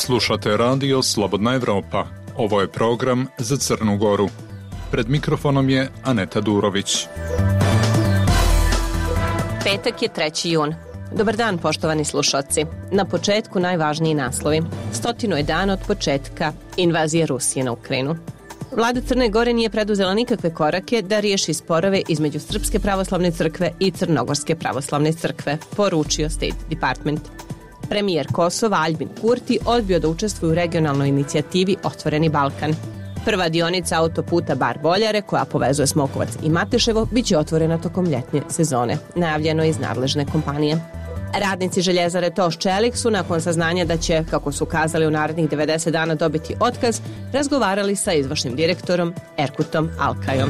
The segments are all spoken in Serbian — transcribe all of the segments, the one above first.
Slušate radio Slobodna Evropa. Ovo je program za Crnu Goru. Pred mikrofonom je Aneta Durović. Petak je 3. jun. Dobar dan, poštovani slušalci. Na početku najvažniji naslovi. 100 je dan od početka invazije Rusije na Ukrajinu. Vlada Crne Gore nije preduzela nikakve korake da riješi sporove između Srpske pravoslavne crkve i Crnogorske pravoslavne crkve, poručio State Department. Premijer Kosova Aljbin Kurti odbio da učestvuje u regionalnoj inicijativi Otvoreni Balkan. Prva dionica autoputa Bar-Boljare, koja povezuje Smokovac i Mateševo, bit će otvorena tokom ljetnje sezone, najavljeno iz nadležne kompanije. Radnici željezare Toš Čelik su, nakon saznanja da će, kako su kazali, u narednih 90 dana dobiti otkaz, razgovarali sa izvršnim direktorom Erkutom Alkajom.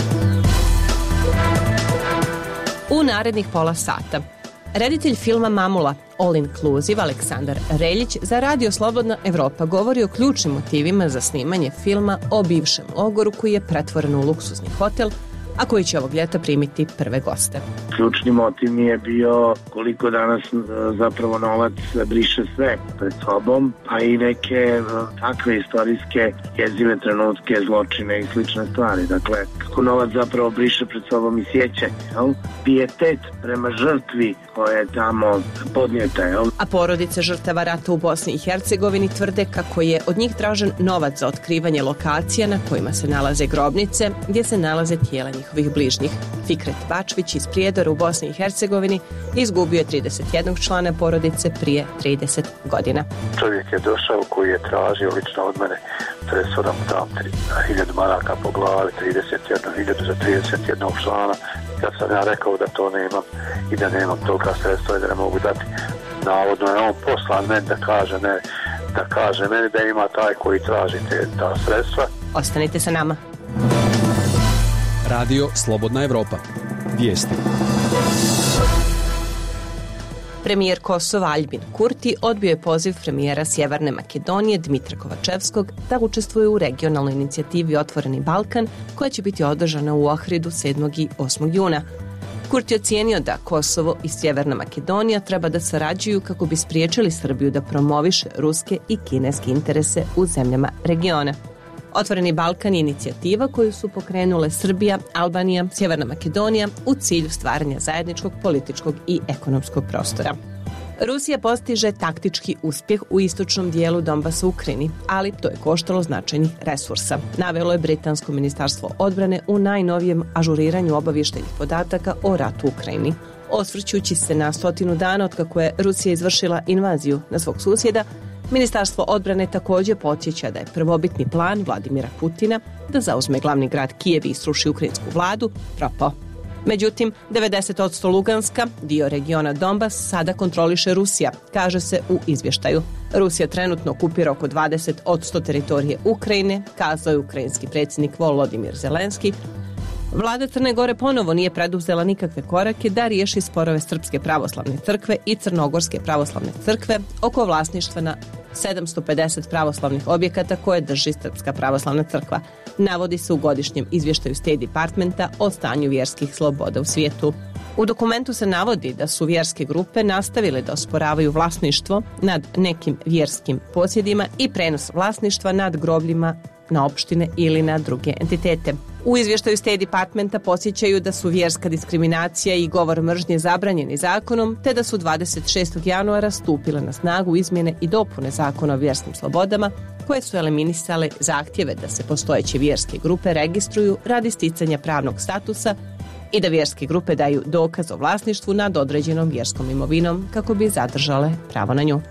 U narednih pola sata reditelj filma Mamula All Inclusive Aleksandar Reljić za radio Slobodna Evropa govori o ključnim motivima za snimanje filma o bivšem logoru koji je pretvoren u luksuzni hotel, a koji će ovog ljeta primiti prve goste. Ključni motiv mi je bio koliko danas zapravo novac briše sve pred sobom, a i neke takve istorijske jezive trenutke, zločine i slične stvari. Dakle, kako novac zapravo briše pred sobom i sjećanje, pijetet prema žrtvi koja je tamo podnijeta. A porodice žrtava rata u Bosni i Hercegovini tvrde kako je od njih tražen novac za otkrivanje lokacija na kojima se nalaze grobnice, gdje se nalaze tijela njihovih bližnjih. Fikret Bačvić iz Prijedora u Bosni i Hercegovini izgubio je 31 člana porodice prije 30 godina. Čovjek je došao koji je tražio lično od mene sredstva dam 1000 maraka po glavi, 31.000 za 31 člana. Kad sam ja rekao da to nemam i da nemam tolika sredstva i da ne mogu dati, navodno je on poslan meni da kaže meni da ima taj koji traži ta sredstva. Ostanite sa nama. Radio Slobodna Evropa. Vijesti. Premijer Kosova Aljbin Kurti odbio je poziv premijera Sjeverne Makedonije Dmitra Kovačevskog da učestvuje u regionalnoj inicijativi Otvoreni Balkan, koja će biti održana u Ohridu 7. i 8. juna. Kurti je ocijenio da Kosovo i Sjeverna Makedonija treba da sarađuju kako bi spriječili Srbiju da promoviše ruske i kineske interese u zemljama regiona. Otvoreni Balkan je inicijativa koju su pokrenule Srbija, Albanija, Sjeverna Makedonija u cilju stvaranja zajedničkog političkog i ekonomskog prostora. Rusija postiže taktički uspjeh u istočnom dijelu Donbasa u Ukrajini, ali to je koštalo značajnih resursa, navelo je Britansko ministarstvo odbrane u najnovijem ažuriranju obavještajnih podataka o ratu u Ukrajini. Osvrćući se na 100 dana od kako je Rusija izvršila invaziju na svog susjeda, Ministarstvo odbrane također podsjeća da je prvobitni plan Vladimira Putina da zauzme glavni grad Kijev i sruši ukrajinsku vladu propao. Međutim, 90% Luganska, dio regiona Donbas, sada kontroliše Rusija, kaže se u izvještaju. Rusija trenutno okupira oko 20% teritorije Ukrajine, kazao je ukrajinski predsjednik Volodimir Zelenski. Vlada Crne Gore ponovo nije preduzela nikakve korake da riješi sporove Srpske pravoslavne crkve i Crnogorske pravoslavne crkve oko vlasništva na 750 pravoslavnih objekata koje drži Srpska pravoslavna crkva, navodi se u godišnjem izvještaju State Departmenta o stanju vjerskih sloboda u svijetu. U dokumentu se navodi da su vjerske grupe nastavile da osporavaju vlasništvo nad nekim vjerskim posjedima i prenos vlasništva nad grobljima na opštine ili na druge entitete. U izvještaju State Departmenta podsjećaju da su vjerska diskriminacija i govor mržnje zabranjeni zakonom, te da su 26. januara stupile na snagu izmjene i dopune zakona o vjerskim slobodama, koje su eliminisale zahtjeve da se postojeće vjerske grupe registruju radi sticanja pravnog statusa i da vjerske grupe daju dokaz o vlasništvu nad određenom vjerskom imovinom kako bi zadržale pravo na nju.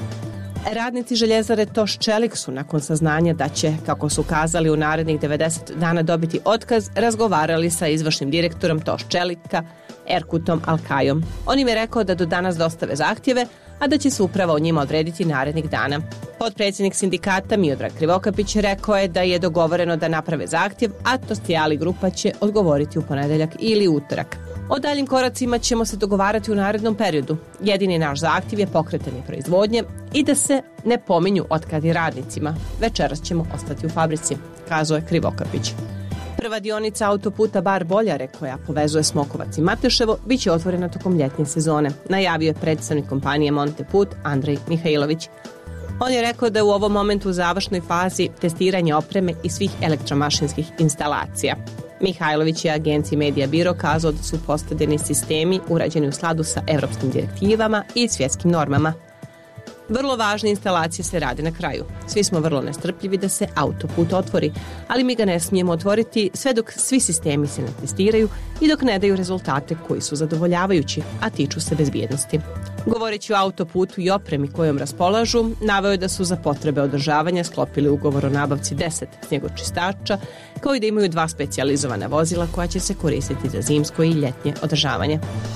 Radnici željezare Toš Čelik su, nakon saznanja da će, kako su kazali, u narednih 90 dana dobiti otkaz, razgovarali sa izvršnim direktorom Toš Čelika Erkutom Alkajom. On im je rekao da do danas dostave zahtjeve, a da će se uprava o njima odrediti narednih dana. Potpredsjednik sindikata Miodrag Krivokapić rekao je da je dogovoreno da naprave zahtjev, a Tostajali grupa će odgovoriti u ponedjeljak ili utorak. O daljim koracima ćemo se dogovarati u narednom periodu. Jedini naš zahtjev je pokretanje proizvodnje i da se ne pominju otkazi radnicima. Večeras ćemo ostati u fabrici, kazao je Krivokapić. Prva dionica autoputa Bar-Boljare, koja povezuje Smokovac i Mateševo, bit će otvorena tokom ljetnje sezone, najavio je predstavnik kompanije Monteput Andrej Mihajlović. On je rekao da je u ovom momentu u završnoj fazi testiranja opreme i svih elektromašinskih instalacija. Mihajlović je agenciji Media Biro kazao da su postavljeni sistemi urađeni u skladu sa evropskim direktivama i svjetskim normama. Vrlo važne instalacije se rade na kraju. Svi smo vrlo nestrpljivi da se autoput otvori, ali mi ga ne smijemo otvoriti sve dok svi sistemi se ne testiraju i dok ne daju rezultate koji su zadovoljavajući, a tiču se bezbjednosti. Govoreći o autoputu i opremi kojom raspolažu, naveo je da su za potrebe održavanja sklopili ugovor o nabavci 10 snjegočistača, kao i da imaju 2 specijalizovana vozila koja će se koristiti za zimsko i ljetnje održavanje.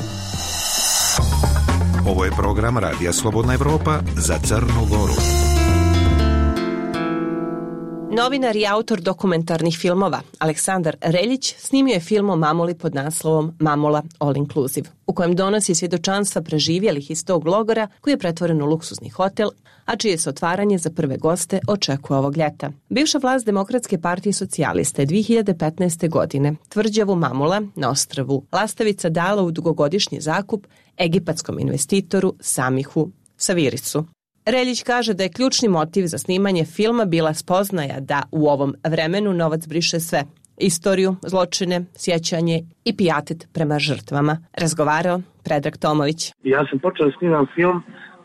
Ovo je program Radija Slobodna Evropa za Crnu Goru. Novinar i autor dokumentarnih filmova Aleksandar Reljić snimio je film o Mamuli pod naslovom Mamula All Inclusive, u kojem donosi svjedočanstva preživjelih iz tog logora koji je pretvoren u luksuzni hotel, a čije se otvaranje za prve goste očekuje ovog ljeta. Bivša vlast Demokratske partije socijalista je 2015. godine tvrđavu Mamula na ostrvu Lastavica dala u dugogodišnji zakup egipatskom investitoru Samihu Savirisu. Reljić kaže da je ključni motiv za snimanje filma bila spoznaja da u ovom vremenu novac briše sve. Istoriju, zločine, sjećanje i pijatet prema žrtvama. Razgovarao Predrag Tomović. Ja sam počeo da snimam film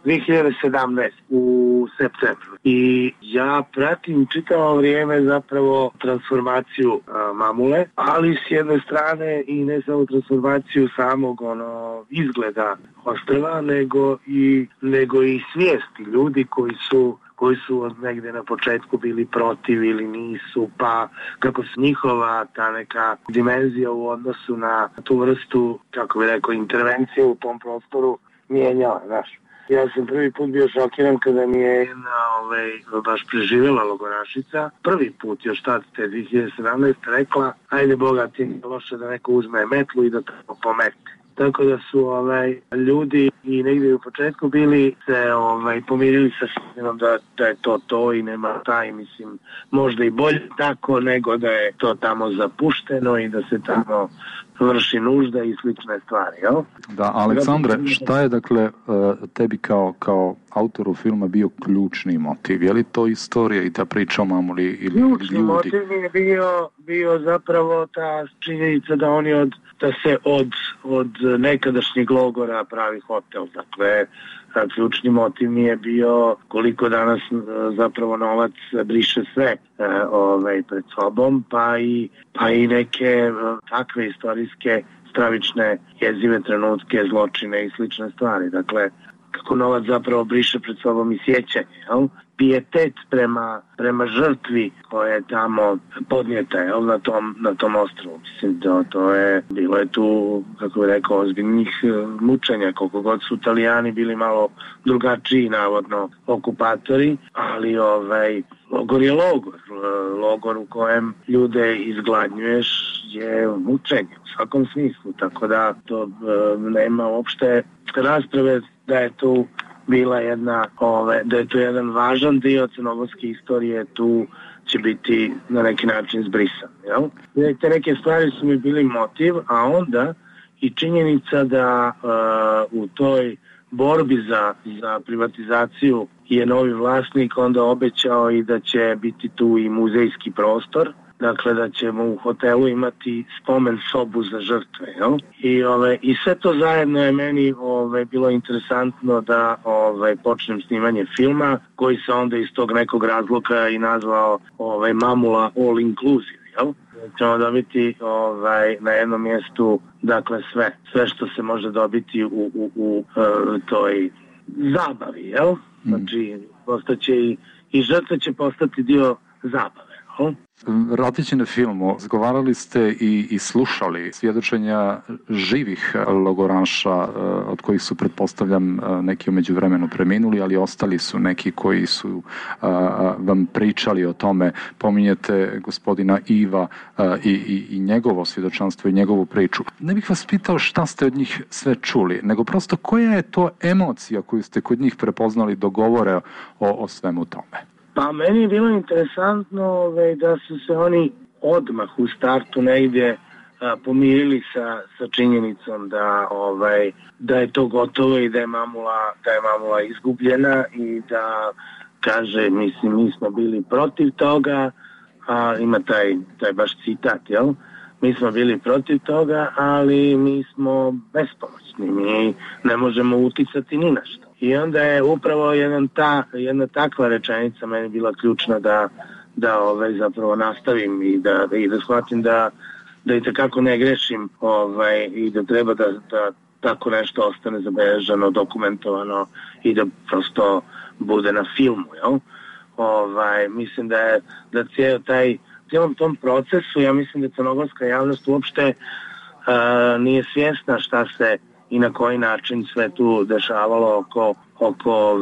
2017 u septembru i ja pratim čitavo vrijeme zapravo transformaciju Mamule, ali s jedne strane i ne samo transformaciju samog izgleda ostrva, nego i svijesti ljudi koji su od negdje na početku bili protiv ili nisu, pa kako se njihova ta neka dimenzija u odnosu na tu vrstu, kako bi rekao, intervencije u tom prostoru mijenjala, znaš. Ja sam prvi put bio šokiran kada mi je jedna baš preživjela logorašica. Prvi put još tad te 2017 rekla, ajde Boga ti nije loše da neko uzme metlu i da to pomete. Tako da su ljudi i negdje u početku bili se pomirili sa svinom da je to i nema taj, mislim, možda i bolje tako nego da je to tamo zapušteno i da se tamo vrši nužda i slične stvari, jel? Da, Aleksandre, šta je dakle tebi kao autoru filma bio ključni motiv? Je li to istorija i ta priča o Mamuli ili ljudi? Ključni motiv mi je bio zapravo ta činjenica da se od nekadašnjeg logora pravi hotel. Dakle, ključni motiv mi je bio koliko danas zapravo novac briše sve pred sobom, pa i neke takve istorijske stravične jezive trenutke, zločine i slične stvari. Dakle, kako novac zapravo briše pred sobom i sjećanje, jel? Pijetet prema žrtvi koja je tamo podnijeta, jel, na tom ostrvu. Mislim, bilo je tu, kako bih rekao, ozbiljnih mučenja, koliko god su Italijani bili malo drugačiji, navodno, okupatori, ali logor je logor u kojem ljude izgladnjuješ je mučenje u svakom smislu, tako da to nema uopšte rasprave da je tu bila da je to jedan važan dio crnogorske istorije, tu će biti na neki način zbrisan. Jel? Te neke stvari su mi bili motiv, a onda i činjenica da u toj borbi za privatizaciju je novi vlasnik onda obećao i da će biti tu i muzejski prostor. Dakle, da ćemo u hotelu imati spomen sobu za žrtve. Jel? I sve to zajedno je meni bilo interesantno da počnem snimanje filma, koji se onda iz tog nekog razloga i nazvao Mamula All Inclusive. Jel? Ćemo dobiti na jednom mjestu, dakle, sve što se može dobiti u toj zabavi. Jel? Znači, postaće i žrtve će postati dio zabave. Jel? Radeći na filmu, razgovarali ste i slušali svjedočenja živih logoraša, od kojih su, pretpostavljam, neki u međuvremenu preminuli, ali ostali su neki koji su vam pričali o tome. Pominjete gospodina Iva i njegovo svjedočanstvo i njegovu priču. Ne bih vas pitao šta ste od njih sve čuli, nego prosto koja je to emocija koju ste kod njih prepoznali do govore o svemu tome? Pa meni je bilo interesantno da su se oni odmah u startu negdje pomirili sa činjenicom da je to gotovo i da je Mamula izgubljena i da kaže, mislim, mi smo bili protiv toga, a ima taj baš citat, jel? Mi smo bili protiv toga, ali mi smo bespomoćni, mi ne možemo uticati ni na što. I onda je upravo jedna takva rečenica meni bila ključna da zapravo nastavim i da shvatim da i tekako ne grešim i da treba da tako nešto ostane zabeleženo, dokumentovano i da prosto bude na filmu, jel? Mislim da cijelom tom procesu, ja mislim da crnogorska javnost uopšte nije svjesna šta se i na koji način sve tu dešavalo oko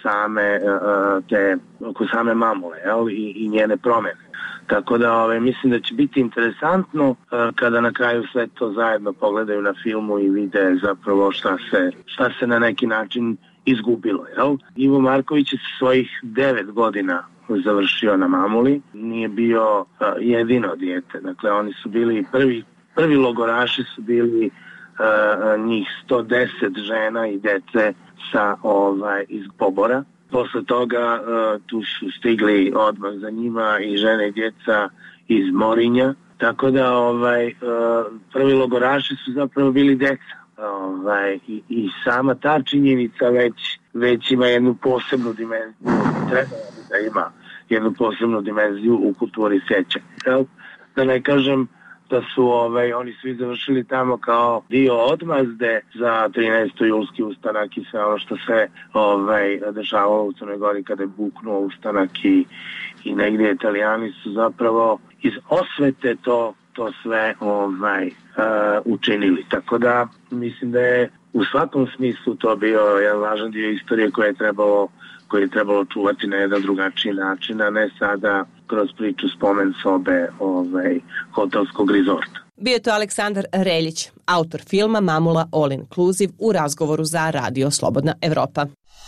same mamule, jel? I njene promjene. Tako da mislim da će biti interesantno kada na kraju sve to zajedno pogledaju na filmu i vide zapravo šta se na neki način izgubilo, jel? Ivo Marković je svojih 9 godina završio na mamuli, nije bio jedino dijete, dakle oni su bili prvi logoraši su bili njih 110 žena i dece iz Pobora. Posle toga tu su stigli odmah za njima i žene i djeca iz Morinja, tako da prvi logoraši su zapravo bili deca. I sama ta činjenica već ima jednu posebnu dimenziju, treba da ima jednu posebnu dimenziju u kulturi sjećanja. Da ne kažem da su oni svi završili tamo kao dio odmazde za 13. julski ustanak i sve ono što se dešavalo u Crnoj Gori kada je buknuo ustanak i negdje Italijani su zapravo iz osvete to sve učinili. Tako da mislim da je u svakom smislu to bio jedan važan dio istorije koje je trebalo čuvati na jedan drugačiji način, a ne sada kroz priču spomen sobe hotelskog rizorta. Bio je to Aleksandar Reljić, autor filma Mamula All Inclusive, u razgovoru za Radio Slobodna Evropa.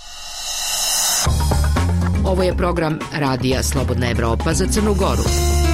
Ovo je program Radija Slobodna Evropa za Crnu Goru.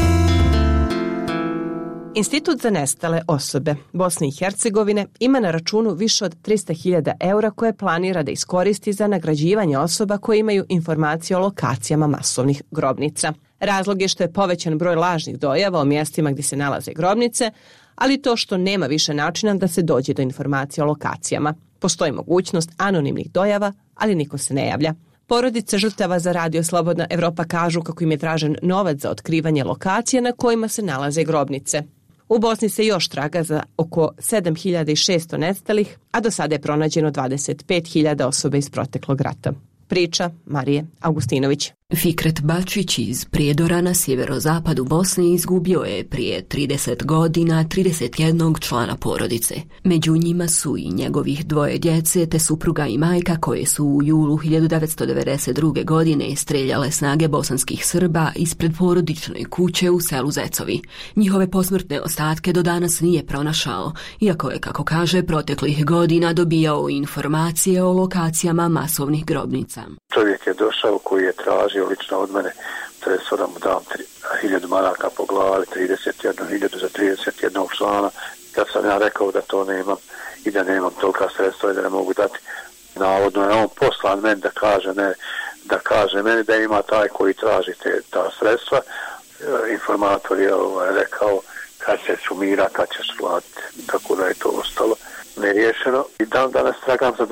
Institut za nestale osobe Bosne i Hercegovine ima na računu više od 300.000 eura koje planira da iskoristi za nagrađivanje osoba koje imaju informacije o lokacijama masovnih grobnica. Razlog je što je povećan broj lažnih dojava o mjestima gdje se nalaze grobnice, ali to što nema više načina da se dođe do informacija o lokacijama. Postoji mogućnost anonimnih dojava, ali niko se ne javlja. Porodice žrtava za Radio Slobodna Evropa kažu kako im je tražen novac za otkrivanje lokacija na kojima se nalaze grobnice. U Bosni se još traga za oko 7.600 nestalih, a do sada je pronađeno 25.000 osoba iz proteklog rata. Priča Marije Augustinović. Fikret Bačić iz Prijedora na sjeverozapadu Bosne izgubio je prije 30 godina 31 člana porodice. Među njima su i njegovih 2 djece te supruga i majka koje su u julu 1992. godine streljale snage bosanskih Srba ispred porodične kuće u selu Zecovi. Njihove posmrtne ostatke do danas nije pronašao, iako je, kako kaže, proteklih godina dobijao informacije o lokacijama masovnih grobnica. Čovjek je došao koji je tražio lično od mene sredstva da mu dam 1000 maraka po glavi, 31.000 za 31 člana. Kad sam ja rekao da to nemam i da nemam tolika sredstva i da ne mogu dati, navodno je on poslan meni da kaže meni da ima taj koji traži ta sredstva. Informator je rekao kad će sumira, kad ćeš platiti, tako da je to ostalo neriješeno. I dan danas tragam za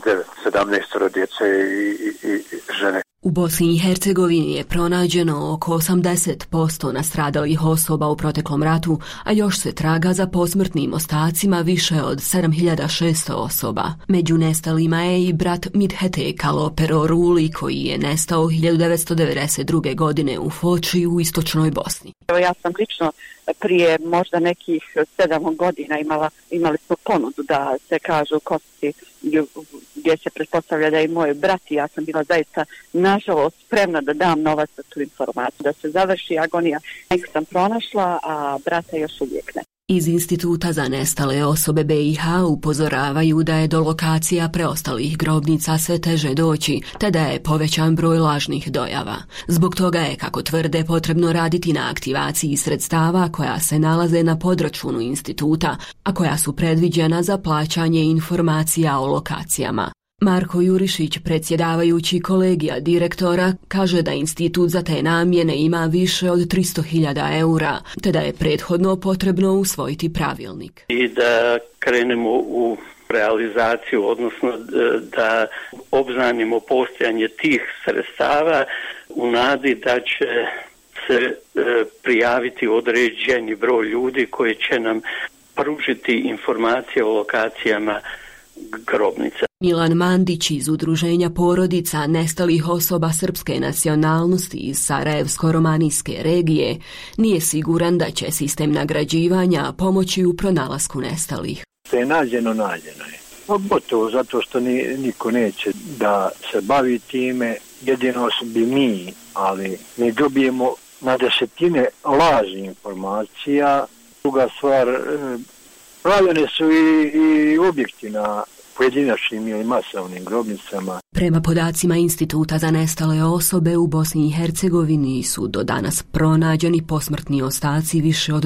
17 djece i žene. U Bosni i Hercegovini je pronađeno oko 80% nastradalih osoba u proteklom ratu, a još se traga za posmrtnim ostacima više od 7.600 osoba. Među nestalima je i brat Midhete Kalopero Ruli, koji je nestao 1992. godine u Foči u istočnoj Bosni. Ja sam lično prije možda nekih 7 godina imali smo ponudu da se kažu kosti gdje se pretpostavlja da je moj brat i ja sam bila zaista nažalost spremna da dam novac za tu informaciju, da se završi agonija. Nek sam pronašla, a brata još uvijek ne. Iz Instituta za nestale osobe BiH upozoravaju da je do lokacija preostalih grobnica sve teže doći, te da je povećan broj lažnih dojava. Zbog toga je, kako tvrde, potrebno raditi na aktivaciji sredstava koja se nalaze na podračunu instituta, a koja su predviđena za plaćanje informacija o lokacijama. Marko Jurišić, predsjedavajući kolegija direktora, kaže da institut za te namjene ima više od 300.000 eura, te da je prethodno potrebno usvojiti pravilnik. I da krenemo u realizaciju, odnosno da obznanimo postojanje tih sredstava u nadi da će se prijaviti određeni broj ljudi koji će nam pružiti informacije o lokacijama grobnica. Milan Mandić iz Udruženja porodica nestalih osoba srpske nacionalnosti iz Sarajevsko-romanijske regije nije siguran da će sistem nagrađivanja pomoći u pronalasku nestalih. Što je nađeno je. Gotovo zato što niko neće da se bavi time, jedino bi mi, ali mi dobijemo na desetine lažnih informacija. Druga stvar, pravljene su i objekti na pojedinačnim ili masovnim grobnicama. Prema podacima Instituta za nestale osobe u Bosni i Hercegovini su do danas pronađeni posmrtni ostaci više od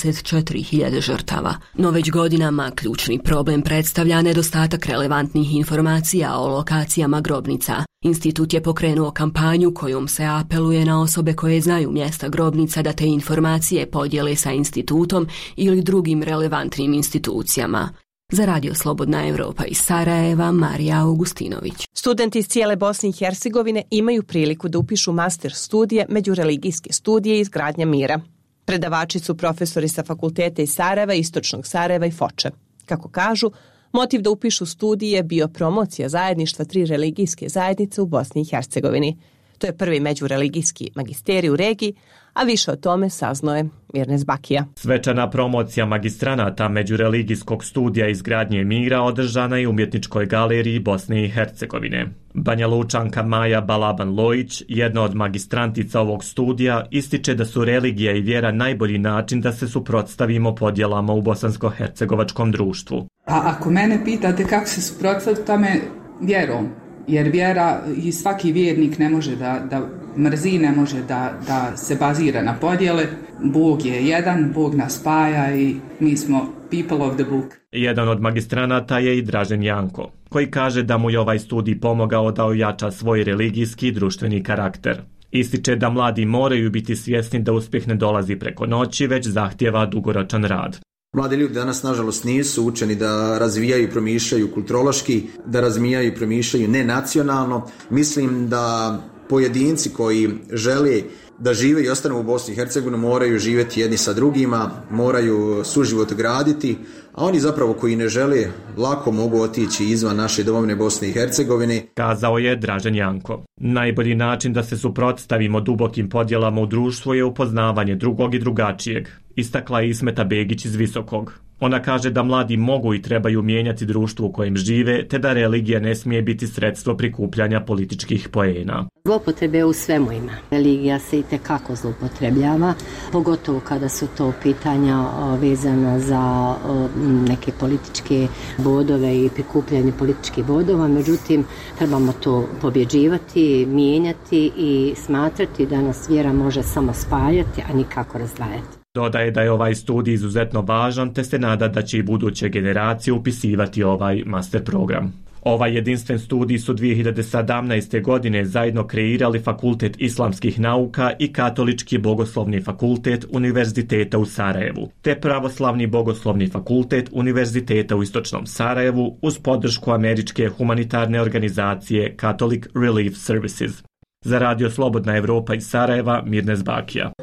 24.000 žrtava. No već godinama ključni problem predstavlja nedostatak relevantnih informacija o lokacijama grobnica. Institut je pokrenuo kampanju kojom se apeluje na osobe koje znaju mjesta grobnica da te informacije podijele sa institutom ili drugim relevantnim institucijama. Za Radio Slobodna Evropa iz Sarajeva, Marija Augustinović. Studenti iz cijele Bosne i Hercegovine imaju priliku da upišu master studije međureligijske studije i izgradnja mira. Predavači su profesori sa fakulteta iz Sarajeva, Istočnog Sarajeva i Foče. Kako kažu, motiv da upišu studije je bio promocija zajedništva 3 religijske zajednice u Bosni i Hercegovini. To je prvi međureligijski magisterij u regiji, a više o tome saznao je Mirnes Bakija. Svečana promocija magistranata međureligijskog studija izgradnje mira održana je u Umjetničkoj galeriji Bosne i Hercegovine. Banja Lučanka Maja Balaban-Lojić, jedna od magistrantica ovog studija, ističe da su religija i vjera najbolji način da se suprotstavimo podjelama u bosansko-hercegovačkom društvu. A ako mene pitate kako se suprotstaviti tome, vjerom. Jer vjera i svaki vjernik ne može da mrzi, ne može da se bazira na podjele. Bog je jedan, Bog nas spaja i mi smo people of the book. Jedan od magistranata je i Dražen Janko, koji kaže da mu je ovaj studij pomogao da ojača svoj religijski i društveni karakter. Ističe da mladi moraju biti svjesni da uspjeh ne dolazi preko noći, već zahtijeva dugoročan rad. Mladi ljudi danas, nažalost, nisu učeni da razvijaju i promišljaju kulturološki, da razvijaju i promišljaju nenacionalno. Mislim da pojedinci koji žele da žive i ostanu u Bosni i Hercegovini moraju živjeti jedni sa drugima, moraju suživot graditi, a oni zapravo koji ne žele lako mogu otići izvan naše domovine Bosne i Hercegovine. Kazao je Dražen Janko. Najbolji način da se suprotstavimo dubokim podjelama u društvu je upoznavanje drugog i drugačijeg, istakla je Ismeta Begić iz Visokog. Ona kaže da mladi mogu i trebaju mijenjati društvo u kojem žive, te da religija ne smije biti sredstvo prikupljanja političkih poena. Zloupotrebe u svemu ima. Religija se i tekako zloupotrebljava, pogotovo kada su to pitanja vezana za neke političke bodove i prikupljanje političkih bodova. Međutim, trebamo to pobjeđivati, mijenjati i smatrati da nas vjera može samo spajati, a nikako razdvajati. Dodaje da je ovaj studij izuzetno važan, te se nada da će i buduće generacije upisivati ovaj master program. Ovaj jedinstven studij su 2017. godine zajedno kreirali Fakultet islamskih nauka i Katolički bogoslovni fakultet Univerziteta u Sarajevu, te Pravoslavni bogoslovni fakultet Univerziteta u Istočnom Sarajevu uz podršku američke humanitarne organizacije Catholic Relief Services. Za Radio Slobodna Evropa iz Sarajeva, Mirnes Bakija.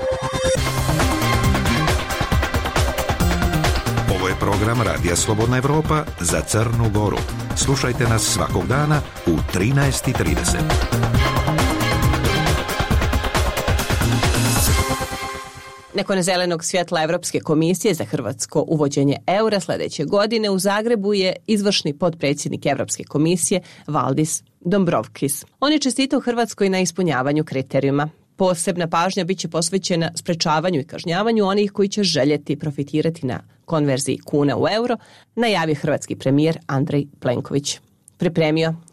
Program Radija Slobodna Evropa za Crnu Goru. Slušajte nas svakog dana u 13:30. Nakon zelenog svjetla Evropske komisije za hrvatsko uvođenje eura sljedeće godine u Zagrebu je izvršni potpredsjednik Evropske komisije Valdis Dombrovskis. On je čestitao Hrvatskoj na ispunjavanju kriterijuma. Posebna pažnja bit će posvećena sprečavanju i kažnjavanju onih koji će željeti profitirati na konverziji kuna u euro, najavio hrvatski premijer Andrej Plenković. Pripremio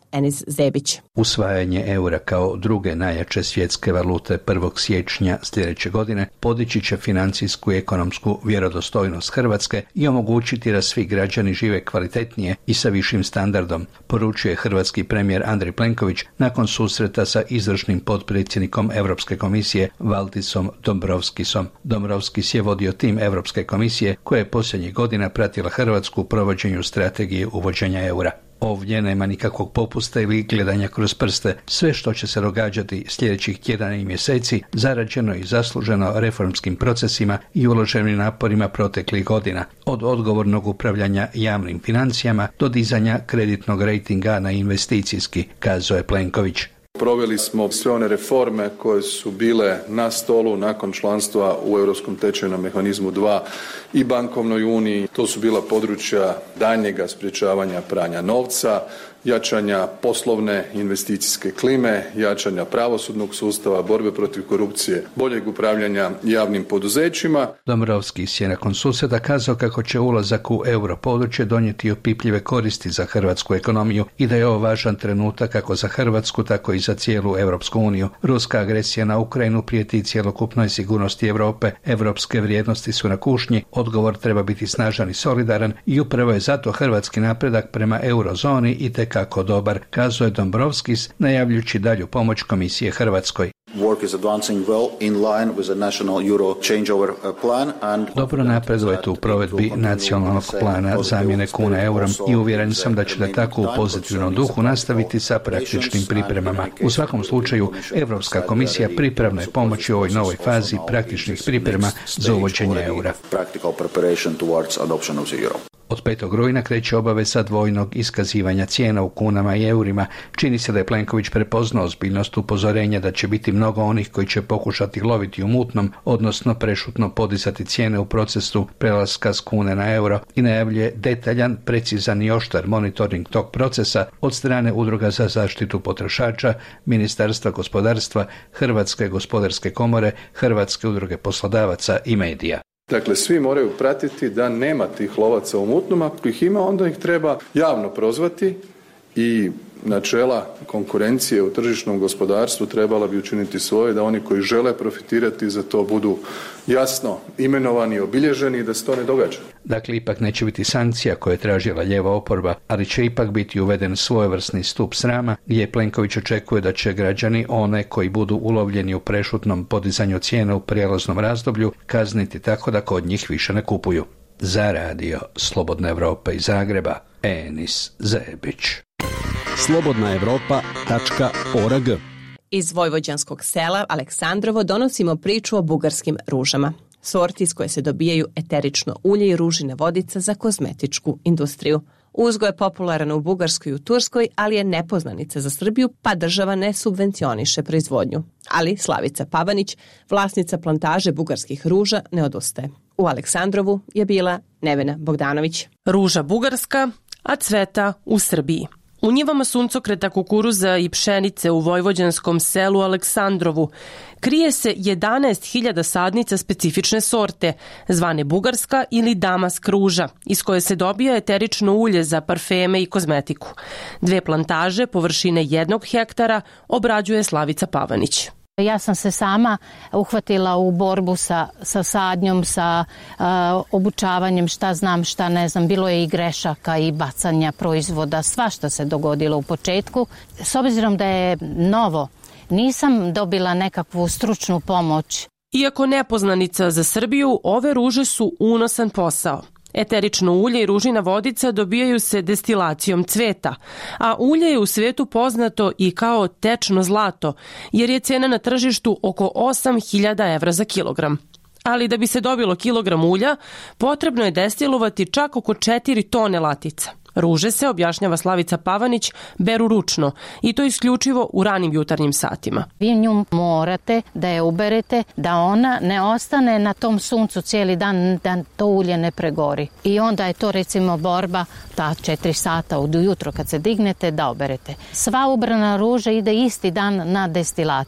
Enis Zebić. Usvajanje eura kao druge najjače svjetske valute 1. siječnja sljedeće godine podići će financijsku i ekonomsku vjerodostojnost Hrvatske i omogućiti da svi građani žive kvalitetnije i sa višim standardom, poručuje hrvatski premijer Andrej Plenković nakon susreta sa izvršnim potpredsjednikom Europske komisije Valdisom Dombrovskisom. Dombrovskis je vodio tim Europske komisije koja je posljednjih godina pratila Hrvatsku u provođenju strategije uvođenja eura. Ovdje nema nikakvog popusta ili gledanja kroz prste. Sve što će se događati sljedećih tjedana i mjeseci zarađeno i zasluženo reformskim procesima i uloženim naporima proteklih godina, od odgovornog upravljanja javnim financijama do dizanja kreditnog rejtinga na investicijski, kazao je Plenković. Proveli smo sve one reforme koje su bile na stolu nakon članstva u Europskom tečajnom mehanizmu 2 i bankovnoj uniji. To su bila područja daljnjega sprječavanja pranja novca, jačanja poslovne investicijske klime, jačanja pravosudnog sustava, borbe protiv korupcije, boljeg upravljanja javnim poduzećima. Dombrovskis je nakon susreta kazao kako će ulazak u europodručje donijeti opipljive koristi za hrvatsku ekonomiju i da je ovo važan trenutak kako za Hrvatsku, tako i za cijelu Europsku uniju. Ruska agresija na Ukrajinu prijeti cjelokupnoj sigurnosti Europe. Europske vrijednosti su na kušnji, odgovor treba biti snažan i solidaran i upravo je zato hrvatski napredak prema eurozoni i kako dobar, kazao je Dombrovskis, najavljujući dalju pomoć Komisije Hrvatskoj. Dobro napredujete u provedbi nacionalnog plana zamjene kuna eurom i uvjeren sam da ćete tako u pozitivnom duhu nastaviti sa praktičnim pripremama. U svakom slučaju, Europska komisija pripravna je pomoći u ovoj novoj fazi praktičnih priprema za uvođenje eura. Od 5. rujna kreće obaveza dvojnog iskazivanja cijena u kunama i eurima. Čini se da je Plenković prepoznao ozbiljnost upozorenja da će biti mnogo onih koji će pokušati loviti u mutnom, odnosno prešutno podizati cijene u procesu prelaska s kune na euro i najavljuje detaljan, precizan i oštar monitoring tog procesa od strane Udruga za zaštitu potrošača, Ministarstva gospodarstva, Hrvatske gospodarske komore, Hrvatske udruge poslodavaca i medija. Dakle, svi moraju pratiti da nema tih lovaca u mutnom, ako ih ima, onda ih treba javno prozvati i načela konkurencije u tržišnom gospodarstvu trebala bi učiniti svoje da oni koji žele profitirati za to budu jasno imenovani i obilježeni i da se to ne događa. Dakle, ipak neće biti sankcija koje je tražila lijeva oporba, ali će ipak biti uveden svojevrsni stup srama gdje Plenković očekuje da će građani one koji budu ulovljeni u prešutnom podizanju cijena u prijelaznom razdoblju kazniti tako da kod njih više ne kupuju. Za radio Slobodna Evropa iz Zagreba, Enis Zebić. slobodnaevropa.org. Iz vojvođanskog sela Aleksandrovo donosimo priču o bugarskim ružama, sorti iz koje se dobijaju eterično ulje i ružina vodica za kozmetičku industriju. Uzgoj je popularan u Bugarskoj i u Turskoj, ali je nepoznanica za Srbiju, pa država ne subvencioniše proizvodnju. Ali Slavica Pavanić, vlasnica plantaže bugarskih ruža, ne odustaje. U Aleksandrovu je bila Nevena Bogdanović. Ruža bugarska, a cveta u Srbiji. U njivama suncokreta, kukuruza i pšenice u vojvođanskom selu Aleksandrovu krije se 11.000 sadnica specifične sorte, zvane bugarska ili damask ruža, iz koje se dobija eterično ulje za parfeme i kozmetiku. 2 plantaže površine 1 hektara obrađuje Slavica Pavanić. Ja sam se sama uhvatila u borbu sa sadnjom, sa obučavanjem, šta znam, šta ne znam. Bilo je i grešaka i bacanja proizvoda, svašta se dogodilo u početku. S obzirom da je novo, nisam dobila nekakvu stručnu pomoć. Iako nepoznanica za Srbiju, ove ruže su unosan posao. Eterično ulje i ružina vodica dobijaju se destilacijom cveta, a ulje je u svijetu poznato i kao tečno zlato, jer je cena na tržištu oko 8.000 evra za kilogram. Ali da bi se dobilo kilogram ulja, potrebno je destilovati čak oko 4 tone latica. Ruže se, objašnjava Slavica Pavanić, beru ručno i to isključivo u ranim jutarnjim satima. Vi nju morate da je uberete, da ona ne ostane na tom suncu cijeli dan, da to ulje ne pregori. I onda je to recimo borba, ta 4 sata ujutro kad se dignete da oberete. Sva ubrana ruža ide isti dan na destilaciju.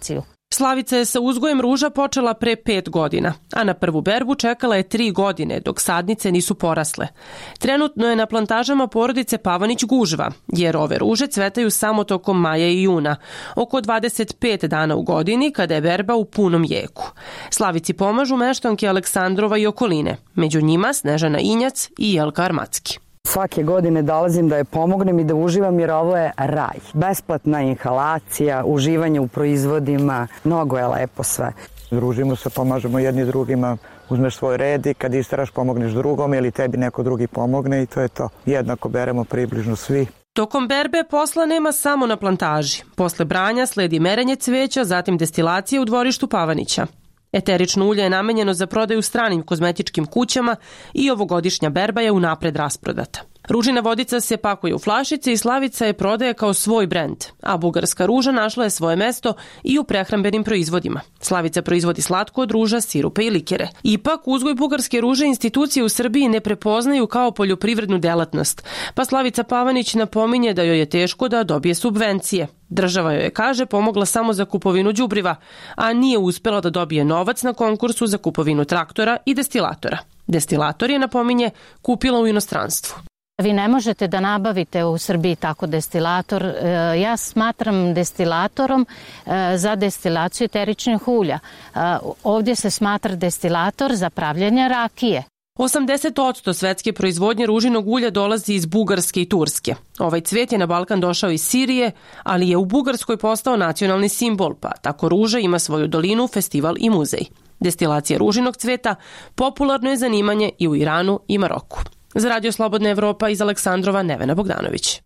Slavica je sa uzgojem ruža počela pre 5 godina, a na prvu berbu čekala je 3 godine dok sadnice nisu porasle. Trenutno je na plantažama porodice Pavanić gužva, jer ove ruže cvetaju samo tokom maja i juna, oko 25 dana u godini kada je berba u punom jeku. Slavici pomažu meštanke Aleksandrova i okoline, među njima Snežana Injac i Jelka Armacki. Svake godine dolazim da je pomognem i da uživam jer ovo je raj. Besplatna inhalacija, uživanje u proizvodima, mnogo je lepo sve. Družimo se, pomažemo jedni drugima, uzmeš svoj red i kad istaraš pomogneš drugom ili tebi neko drugi pomogne i to je to. Jednako beremo približno svi. Tokom berbe posla nema samo na plantaži. Posle branja sledi merenje cveća, zatim destilacija u dvorištu Pavanića. Eterično ulje je namenjeno za prodaju stranim kozmetičkim kućama i ovogodišnja berba je unapred rasprodata. Ružina vodica se pakuje u flašice i Slavica je prodaje kao svoj brend, a bugarska ruža našla je svoje mesto i u prehrambenim proizvodima. Slavica proizvodi slatko od ruža, sirupe i likere. Ipak, uzgoj bugarske ruže institucije u Srbiji ne prepoznaju kao poljoprivrednu delatnost, pa Slavica Pavanić napominje da joj je teško da dobije subvencije. Država joj je, kaže, pomogla samo za kupovinu đubriva, a nije uspela da dobije novac na konkursu za kupovinu traktora i destilatora. Destilator je, napominje, kupila u inostranstvu. Vi ne možete da nabavite u Srbiji tako destilator. Ja smatram destilatorom za destilaciju eteričnih ulja. Ovdje se smatra destilator za pravljenje rakije. 80% svetske proizvodnje ružinog ulja dolazi iz Bugarske i Turske. Ovaj cvet je na Balkan došao iz Sirije, ali je u Bugarskoj postao nacionalni simbol, pa tako ruža ima svoju dolinu, festival i muzej. Destilacija ružinog cveta popularno je zanimanje i u Iranu i Maroku. Za Radio Slobodna Evropa iz Aleksandrova, Nevena Bogdanović.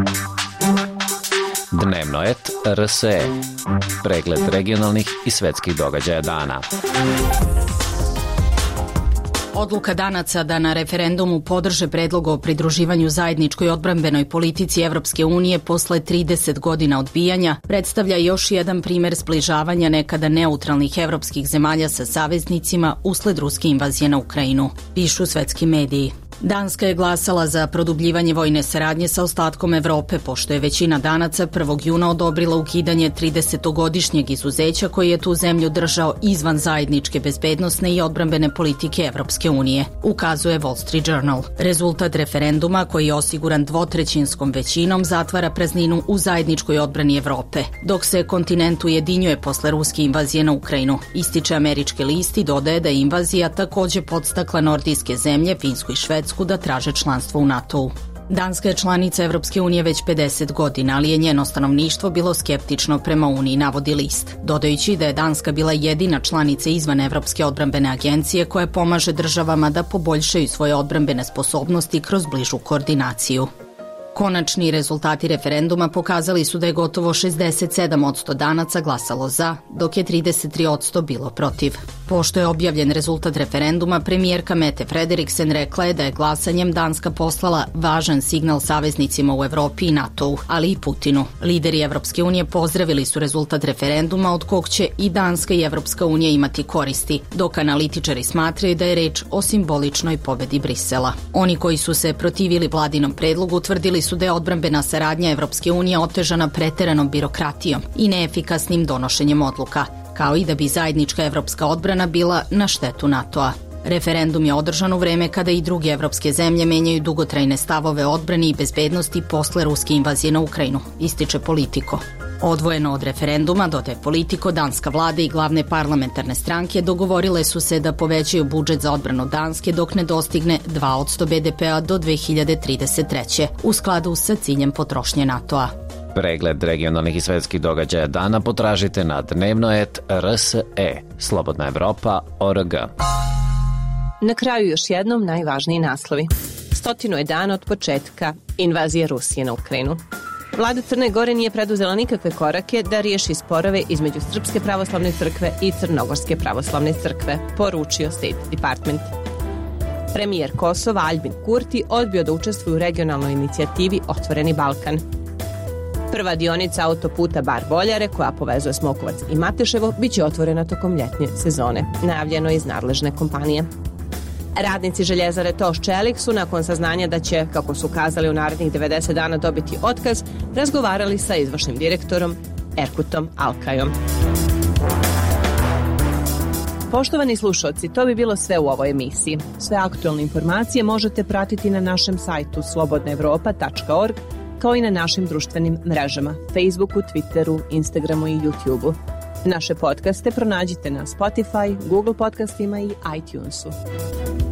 Dnevno et RSE. Pregled regionalnih i svetskih događaja dana. Odluka Danaca da na referendumu podrže predlog o pridruživanju zajedničkoj odbrambenoj politici Evropske unije posle 30 godina odbijanja predstavlja još jedan primer zbližavanja nekada neutralnih evropskih zemalja sa saveznicima usled ruske invazije na Ukrajinu, pišu svetski mediji. Danska je glasala za produbljivanje vojne saradnje sa ostatkom Evrope, pošto je većina Danaca 1. juna odobrila ukidanje 30-godišnjeg izuzeća koji je tu zemlju držao izvan zajedničke bezbednosne i odbrambene politike Evropske unije, ukazuje Wall Street Journal. Rezultat referenduma, koji je osiguran dvotrećinskom većinom, zatvara prazninu u zajedničkoj odbrani Evrope, dok se kontinent ujedinjuje posle ruske invazije na Ukrajinu. Ističe američki list i dodaje da je invazija takođe podstakla nordijske zemlje, Finsku i Švedsku, da traže članstvo u NATO-u. Danska je članica Evropske unije već 50 godina, ali je njeno stanovništvo bilo skeptično prema Uniji, navodi list, dodajući da je Danska bila jedina članica izvan Evropske odbrambene agencije koja pomaže državama da poboljšaju svoje odbrambene sposobnosti kroz bližu koordinaciju. Konačni rezultati referenduma pokazali su da je gotovo 67% Danaca glasalo za, dok je 33% bilo protiv. Pošto je objavljen rezultat referenduma, premijerka Mette Frederiksen rekla je da je glasanjem Danska poslala važan signal saveznicima u Evropi i NATO-u, ali i Putinu. Lideri Evropske unije pozdravili su rezultat referenduma od kog će i Danska i Evropska unija imati koristi, dok analitičari smatraju da je reč o simboličnoj pobedi Brisela. Oni koji su se protivili vladinom predlogu tvrdili su da je odbrambena saradnja Evropske unije otežana preteranom birokratijom i neefikasnim donošenjem odluka, kao i da bi zajednička evropska odbrana bila na štetu NATO-a. Referendum je održan u vreme kada i druge evropske zemlje menjaju dugotrajne stavove odbrani i bezbednosti posle ruske invazije na Ukrajinu, ističe Politico. Odvojeno od referenduma, dodaje Politico, danska vlada i glavne parlamentarne stranke dogovorile su se da povećaju budžet za odbranu Danske dok ne dostigne 2% BDP-a do 2033. u skladu sa ciljem potrošnje NATO-a. Pregled regionalnih i svetskih događaja dana potražite na dnevnoet.rse. Slobodna Evropa.org. Na kraju još jednom najvažniji naslovi. 100 je dana od početka invazije Rusije na Ukrajinu. Vlada Crne Gore nije preduzela nikakve korake da riješi sporove između Srpske pravoslavne crkve i Crnogorske pravoslavne crkve, poručio State Department. Premijer Kosova Aljbin Kurti odbio da učestvuje u regionalnoj inicijativi Otvoreni Balkan. Prva dionica autoputa Bar-Boljare, koja povezuje Smokovac i Mateševo, bit će otvorena tokom ljetnje sezone, najavljeno iz nadležne kompanije. Radnici željezare Toš Čelik su, nakon saznanja da će, kako su kazali, u narednih 90 dana dobiti otkaz, razgovarali sa izvršnim direktorom Erkutom Alkajom. Poštovani slušalci, to bi bilo sve u ovoj emisiji. Sve aktualne informacije možete pratiti na našem sajtu slobodnaevropa.org, kao i na našim društvenim mrežama, Facebooku, Twitteru, Instagramu i YouTubeu. Naše podcaste pronađite na Spotify, Google podcastima i iTunesu.